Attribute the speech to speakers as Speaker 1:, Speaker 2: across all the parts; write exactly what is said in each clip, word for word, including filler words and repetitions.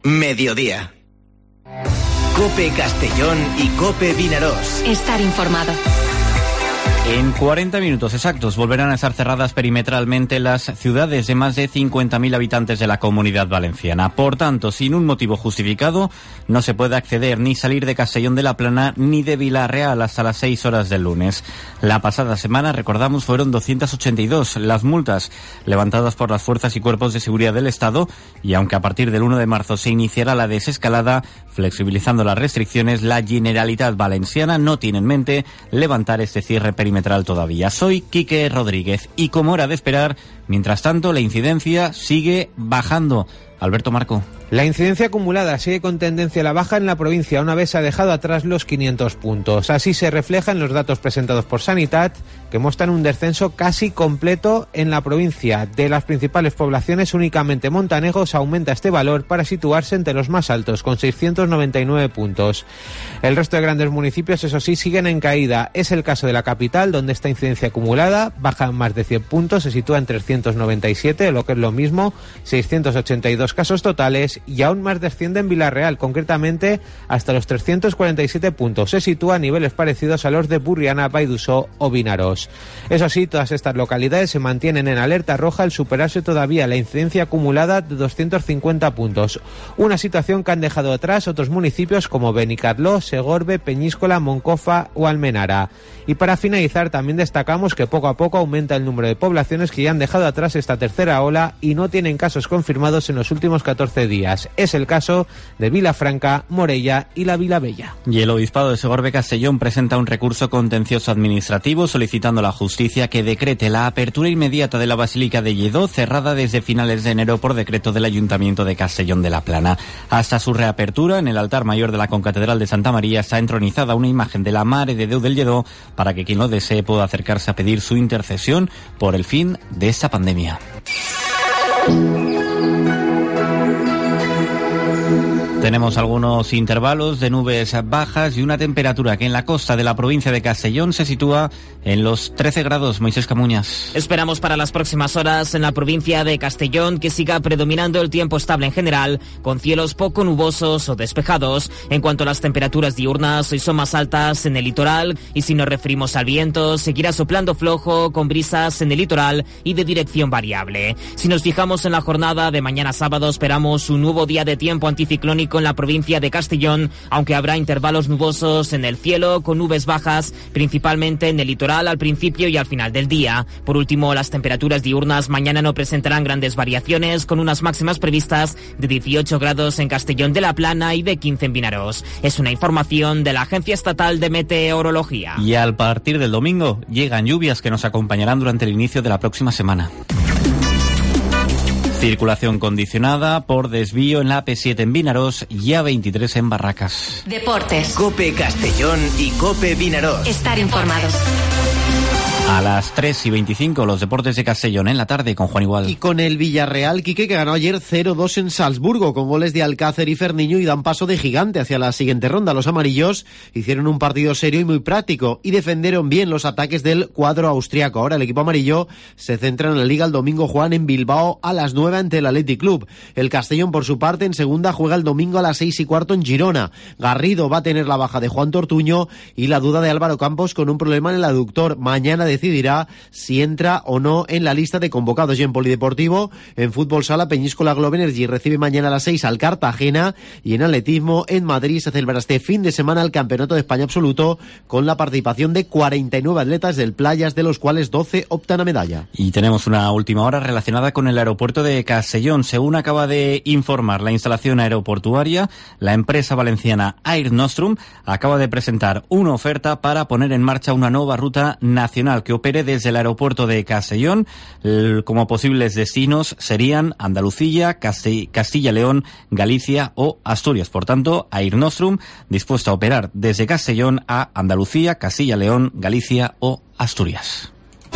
Speaker 1: Mediodía. COPE Castellón y COPE Vinarós.
Speaker 2: Estar informado.
Speaker 3: En cuarenta minutos exactos volverán a estar cerradas perimetralmente las ciudades de más de cincuenta mil habitantes de la Comunidad Valenciana. Por tanto, sin un motivo justificado, no se puede acceder ni salir de Castellón de la Plana ni de Vila-real hasta las seis horas del lunes. La pasada semana, recordamos, fueron doscientas ochenta y dos las multas levantadas por las fuerzas y cuerpos de seguridad del Estado, y aunque a partir del uno de marzo se iniciará la desescalada, flexibilizando las restricciones, la Generalitat Valenciana no tiene en mente levantar este cierre perimetral todavía. Soy Quique Rodríguez y, como era de esperar, mientras tanto la incidencia sigue bajando. Alberto Marco.
Speaker 4: La incidencia acumulada sigue con tendencia a la baja en la provincia, una vez se ha dejado atrás los quinientos puntos. Así se refleja en los datos presentados por Sanitat, que muestran un descenso casi completo en la provincia. De las principales poblaciones, únicamente Montanejos aumenta este valor para situarse entre los más altos, con seiscientos noventa y nueve puntos. El resto de grandes municipios, eso sí, siguen en caída. Es el caso de la capital, donde esta incidencia acumulada baja más de cien puntos, se sitúa en trescientos noventa y siete, lo que es lo mismo, seiscientos ochenta y dos casos totales, y aún más desciende en Vila-real, concretamente hasta los trescientos cuarenta y siete puntos. Se sitúa a niveles parecidos a los de Burriana, Baidusó o Vinarós. Eso sí, todas estas localidades se mantienen en alerta roja al superarse todavía la incidencia acumulada de doscientos cincuenta puntos. Una situación que han dejado atrás otros municipios como Benicarló, Segorbe, Peñíscola, Moncofa o Almenara. Y para finalizar, también destacamos que poco a poco aumenta el número de poblaciones que ya han dejado atrás esta tercera ola y no tienen casos confirmados en los últimos catorce días. Es el caso de Vilafranca, Morella y la Vilavella.
Speaker 3: Y el Obispado de Segorbe Castellón presenta un recurso contencioso administrativo solicitando a la justicia que decrete la apertura inmediata de la Basílica de Lledó, cerrada desde finales de enero por decreto del Ayuntamiento de Castellón de la Plana. Hasta su reapertura, en el altar mayor de la Concatedral de Santa María está entronizada una imagen de la Mare de Déu del Lledó para que quien lo desee pueda acercarse a pedir su intercesión por el fin de esta pandemia. Tenemos algunos intervalos de nubes bajas y una temperatura que en la costa de la provincia de Castellón se sitúa en los trece grados. Moisés Camuñas.
Speaker 5: Esperamos para las próximas horas en la provincia de Castellón que siga predominando el tiempo estable en general, con cielos poco nubosos o despejados. En cuanto a las temperaturas diurnas, hoy son más altas en el litoral, y si nos referimos al viento, seguirá soplando flojo con brisas en el litoral y de dirección variable. Si nos fijamos en la jornada de mañana sábado, esperamos un nuevo día de tiempo anticiclónico en la provincia de Castellón, aunque habrá intervalos nubosos en el cielo con nubes bajas, principalmente en el litoral al principio y al final del día. Por último, las temperaturas diurnas mañana no presentarán grandes variaciones, con unas máximas previstas de dieciocho grados en Castellón de la Plana y de quince en Vinarós. Es una información de la Agencia Estatal de Meteorología.
Speaker 3: Y a partir del domingo llegan lluvias que nos acompañarán durante el inicio de la próxima semana. Circulación condicionada por desvío en la A P siete en Vinarós y A veintitrés en Barracas.
Speaker 2: Deportes.
Speaker 1: COPE Castellón y COPE Vinarós.
Speaker 2: Estar informados.
Speaker 3: A las tres y veinticinco, los deportes de Castellón en la tarde con Juan Igual.
Speaker 6: Y con el Villarreal, Quique, que ganó ayer cero dos en Salzburgo, con goles de Alcácer y Ferniño, y dan paso de gigante hacia la siguiente ronda. Los amarillos hicieron un partido serio y muy práctico, y defendieron bien los ataques del cuadro austriaco. Ahora el equipo amarillo se centra en la Liga el domingo, Juan, en Bilbao a las nueve ante el Athletic Club. El Castellón, por su parte, en segunda juega el domingo a las seis y cuarto en Girona. Garrido va a tener la baja de Juan Tortuño y la duda de Álvaro Campos con un problema en el aductor. Mañana decidirá si entra o no en la lista de convocados. Y en polideportivo, en fútbol sala, Peñíscola Globe Energy recibe mañana a las seis al Cartagena, y en atletismo en Madrid se celebrará este fin de semana el Campeonato de España Absoluto, con la participación de cuarenta y nueve atletas del Playas, de los cuales doce optan a medalla.
Speaker 3: Y tenemos una última hora relacionada con el aeropuerto de Castellón. Según acaba de informar la instalación aeroportuaria, la empresa valenciana Air Nostrum acaba de presentar una oferta para poner en marcha una nueva ruta nacional que opere desde el aeropuerto de Castellón. Como posibles destinos serían Andalucía, Castilla-León, Galicia o Asturias. Por tanto, Air Nostrum dispuesta a operar desde Castellón a Andalucía, Castilla-León, Galicia o Asturias.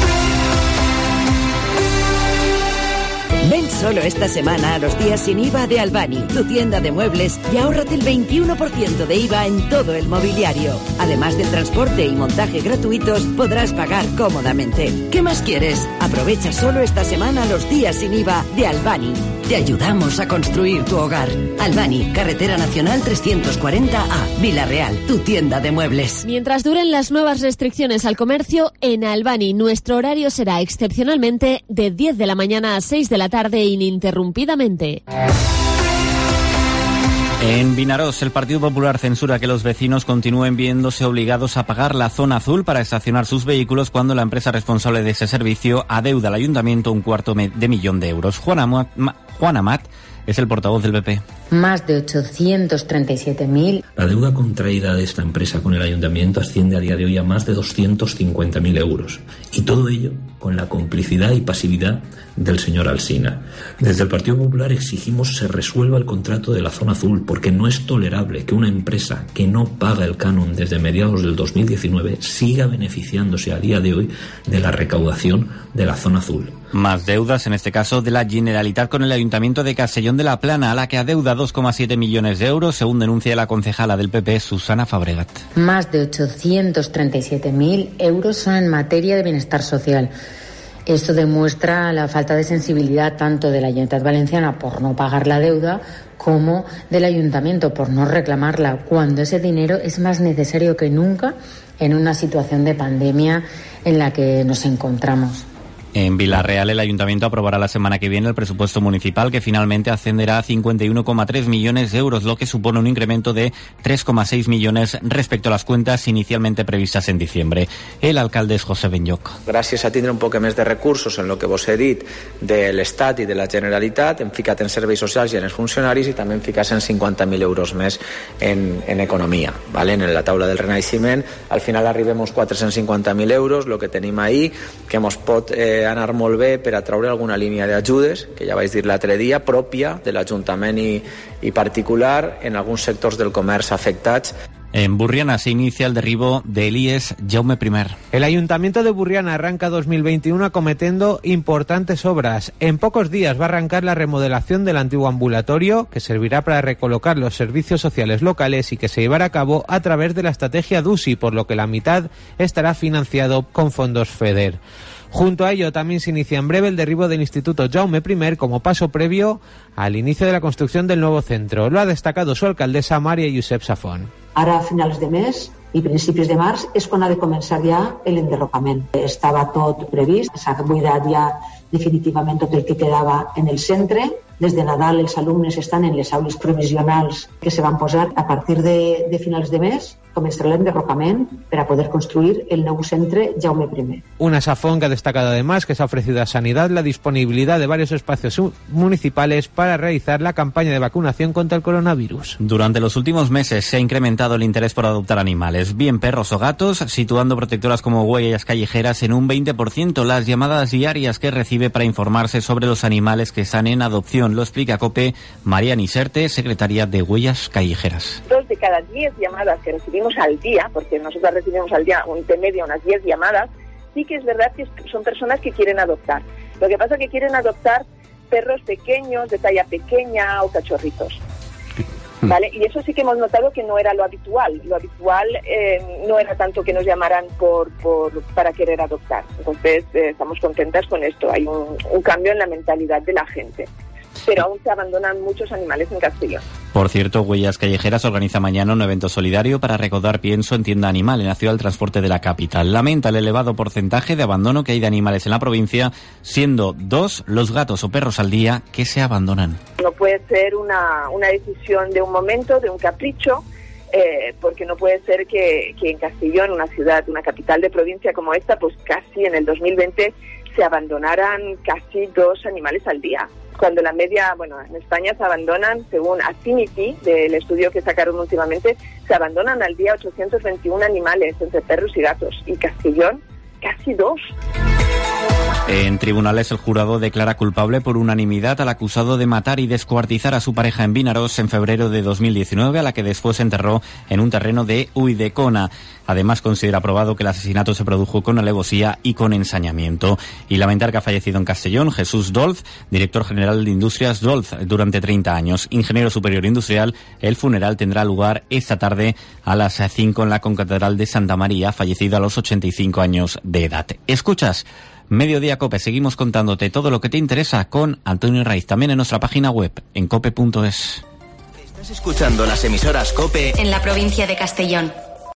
Speaker 7: Ven solo esta semana a los días sin I V A de Albani, tu tienda de muebles, y ahórrate el veintiuno por ciento de I V A en todo el mobiliario. Además del transporte y montaje gratuitos, podrás pagar cómodamente. ¿Qué más quieres? Aprovecha solo esta semana los días sin I V A de Albani. Te ayudamos a construir tu hogar. Albani, Carretera Nacional trescientos cuarenta A, Vila-real, tu tienda de muebles.
Speaker 8: Mientras duren las nuevas restricciones al comercio, en Albani nuestro horario será excepcionalmente de diez de la mañana a seis de la tarde ininterrumpidamente.
Speaker 3: En Vinaròs, el Partido Popular censura que los vecinos continúen viéndose obligados a pagar la zona azul para estacionar sus vehículos cuando la empresa responsable de ese servicio adeuda al ayuntamiento un cuarto de millón de euros. Juan Amat, Juan Amat es el portavoz del B P.
Speaker 9: Más de ochocientos treinta y siete mil.
Speaker 10: La deuda contraída de esta empresa con el ayuntamiento asciende a día de hoy a más de doscientos cincuenta mil euros. Y todo ello con la complicidad y pasividad del señor Alsina. Desde el Partido Popular exigimos se resuelva el contrato de la zona azul, porque no es tolerable que una empresa que no paga el canon desde mediados del dos mil diecinueve siga beneficiándose a día de hoy de la recaudación de la zona azul.
Speaker 3: Más deudas, en este caso de la Generalitat con el Ayuntamiento de Castellón de la Plana, a la que adeuda dos coma siete millones de euros, según denuncia la concejala del P P, Susana Fabregat.
Speaker 9: Más de ochocientos treinta y siete mil euros son en materia de bienestar social. Esto demuestra la falta de sensibilidad tanto de la Generalitat Valenciana por no pagar la deuda como del Ayuntamiento por no reclamarla, cuando ese dinero es más necesario que nunca en una situación de pandemia en la que nos encontramos.
Speaker 3: En Vila-real, el Ayuntamiento aprobará la semana que viene el presupuesto municipal, que finalmente ascenderá a cincuenta y uno coma tres millones de euros, lo que supone un incremento de tres coma seis millones respecto a las cuentas inicialmente previstas en diciembre. El alcalde es José Benlloc.
Speaker 11: Gràcies a tindre un poc més de recursos en el que vos he dit de l'Estat i de la Generalitat, hem ficat en serveis socials i en els funcionaris, i també hem ficat cent cinquanta mil euros més en, en economia, ¿vale? En la taula del renaixement. Al final arribem uns quatre-cents cinquanta mil euros, el que tenim ahí, que mos pot eh, anar molt bé per atraure alguna línia d'ajudes, que ja vaig dir l'altre dia, pròpia de l'Ajuntament i, i particular en alguns sectors del comerç afectats.
Speaker 3: En Burriana se inicia el derribo de Elías Jaume I.
Speaker 4: El Ayuntamiento de Burriana arranca dos mil veintiuno acometiendo importantes obras. En pocos días va a arrancar la remodelación del antiguo ambulatorio, que servirá para recolocar los servicios sociales locales y que se llevará a cabo a través de la estrategia D U S I, por lo que la mitad estará financiado con fondos FEDER. Junto a ello también se inicia en breve el derribo del Instituto Jaume I como paso previo al inicio de la construcción del nuevo centro. Lo ha destacado su alcaldesa Maria Josep Safón.
Speaker 12: Ara, a finals de mes i principis de març, és quan ha de començar ja l'enderrocament. Estava tot previst, s'ha buidat ja definitivament tot el que quedava en el centre. Des de Nadal els alumnes estan en les aules provisionals que se van posar. A partir de, de finals de mes començarà l'enderrocament per a poder construir el nou centre Jaume I.
Speaker 4: Una Safón que ha destacado además que se ha ofrecido a Sanidad la disponibilidad de varios espacios municipales para realizar la campaña de vacunación contra el coronavirus.
Speaker 3: Durante los últimos meses se ha incrementado el interés por adoptar animales, bien perros o gatos, situando protectoras como Huellas Callejeras en un veinte por ciento las llamadas diarias que recibe para informarse sobre los animales que están en adopción. Lo explica COPE María Niserte, secretaria de Huellas Callejeras.
Speaker 13: Dos de cada diez llamadas que recibimos al día, porque nosotros recibimos al día un de media unas diez llamadas, sí que es verdad que son personas que quieren adoptar. Lo que pasa es que quieren adoptar perros pequeños, de talla pequeña o cachorritos. ¿Vale? Y eso sí que hemos notado que no era lo habitual. Lo habitual eh, no era tanto que nos llamaran por, por para querer adoptar. Entonces eh, estamos contentas con esto. Hay un, un cambio en la mentalidad de la gente. Pero aún se abandonan muchos animales en Castellón.
Speaker 3: Por cierto, Huellas Callejeras organiza mañana un evento solidario para recaudar pienso en tienda animal en la ciudad del transporte de la capital. Lamenta el elevado porcentaje de abandono que hay de animales en la provincia, siendo dos los gatos o perros al día que se abandonan.
Speaker 13: No puede ser una, una decisión de un momento, de un capricho, eh, porque no puede ser que, que en Castellón, una ciudad, una capital de provincia como esta, pues casi en el dos mil veinte se abandonaran casi dos animales al día. Cuando la media, bueno, en España se abandonan, según Affinity, del estudio que sacaron últimamente, se abandonan al día ochocientos veintiún animales entre perros y gatos. Y Castellón, casi dos.
Speaker 3: En tribunales, el jurado declara culpable por unanimidad al acusado de matar y descuartizar a su pareja en Vinaròs en febrero de dos mil diecinueve, a la que después enterró en un terreno de Ulldecona. Además, considera probado que el asesinato se produjo con alevosía y con ensañamiento. Y lamentar que ha fallecido en Castellón Jesús Dolz, director general de Industrias Dolz, durante treinta años. Ingeniero superior industrial, el funeral tendrá lugar esta tarde a las cinco en la Concatedral de Santa María, fallecido a los ochenta y cinco años de edad. Escuchas Mediodía Cope, seguimos contándote todo lo que te interesa con Antonio Raiz, también en nuestra página web, en cope punto es.
Speaker 1: Estás escuchando las emisoras COPE
Speaker 2: en la provincia de Castellón.